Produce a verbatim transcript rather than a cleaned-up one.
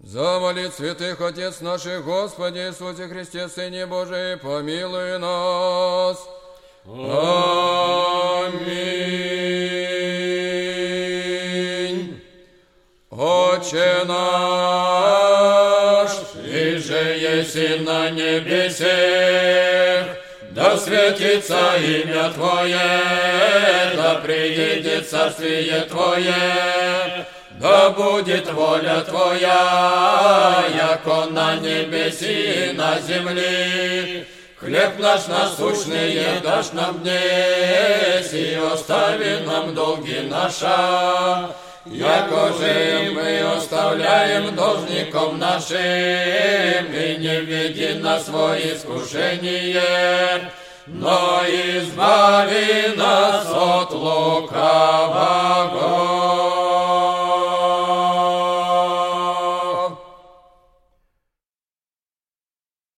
За молит святых Отец наших, Господи Иисусе Христе, Сыне Божий, помилуй нас. Аминь. Отче наш, иже еси на небесех, да светится имя Твое, да приедет царствие Твое, да будет воля Твоя, яко на небеси и на земли. Хлеб наш насущный дашь нам днесь, и остави нам долги наша, яко же мы оставляем должником нашим, и не веди нас во искушение, но избави нас от лукавого.